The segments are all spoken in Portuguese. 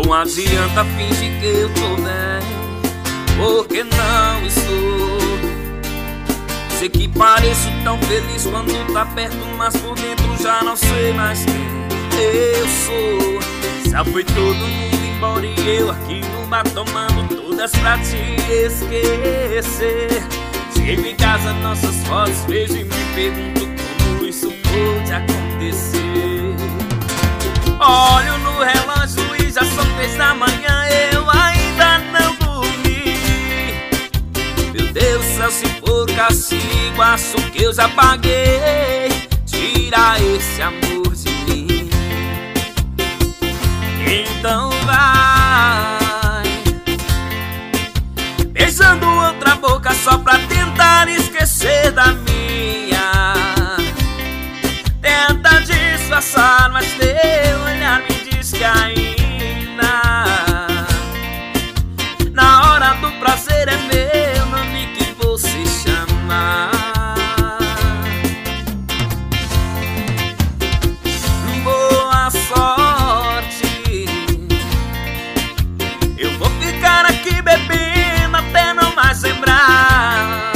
Não adianta fingir que eu tô bem, porque não estou. Sei que pareço tão feliz quando tá perto, mas por dentro já não sei mais quem eu sou. Já foi todo mundo embora e eu aqui no bar tomando todas pra te esquecer. Chego em casa, nossas fotos vejo e me pergunto como isso pode acontecer. Olho no relógio e já são 3 da manhã, eu ainda não dormi. Meu Deus do céu, se for castigo, acho que eu já paguei. Tira esse amor de mim, então vai beijando outra boca só pra tentar esquecer da minha. Tenta disfarçar, mas teu olhar me diz que ainda na hora do prazer é meu nome que você chama. Boa sorte, eu vou ficar aqui bebendo até não mais lembrar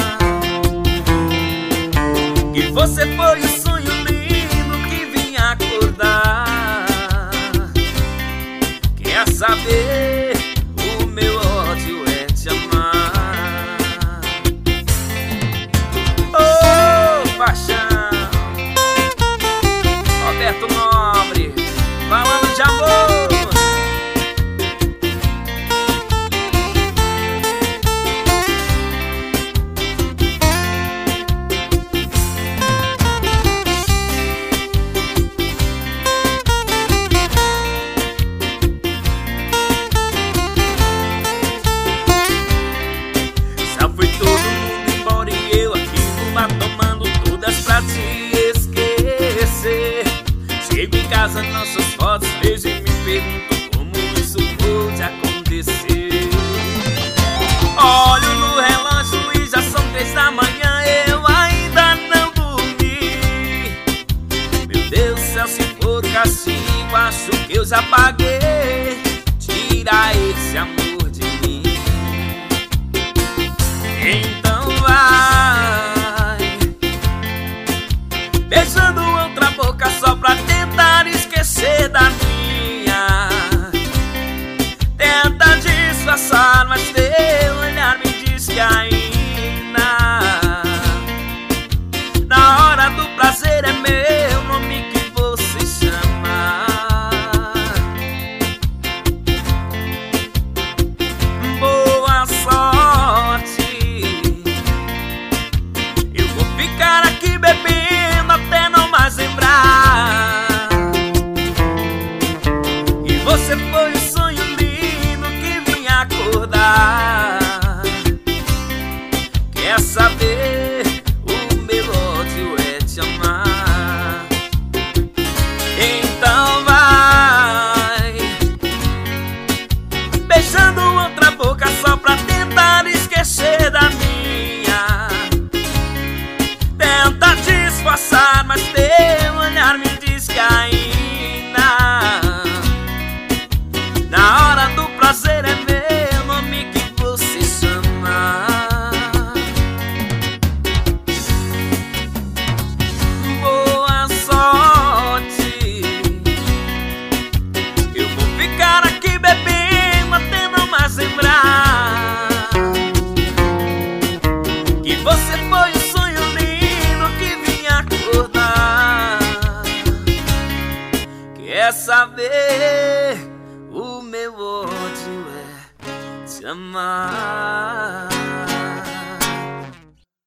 que você foi o sonho lindo que vim acordar. Quer saber, o meu ódio é te amar. Oh, paixão, Roberto Nobre, falando de amor. Já foi todo mundo embora e eu aqui no bar tomando todas pra te esquecer. Chego em casa, nossas fotos vejo e me pergunto como isso pode acontecer. Olho no relógio e já são 3 da manhã, eu ainda não dormi. Meu Deus do céu, se for castigo, acho que eu já paguei. Tira esse amor de mim, então vai beijando outra boca só pra tentar esquecer da minha. Tenta disfarçar, mas teu olhar me diz que ainda na hora do prazer é meu nome que você chama. Boa sorte, eu vou ficar aqui bebendo até não mais lembrar que você foi o sonho lindo que vim acordar. Quer saber, o meu ódio é te amar, então vai beijando outra boca só pra tentar esquecer da minha. Tenta disfarçar, mas teu olhar me diz que ainda na hora do prazer é meu nome que você chama. Boa sorte, eu vou ficar aqui bebendo até não mais lembrar que você foi o sonho lindo que vim acordar. Quer saber, o meu ódio é te amar.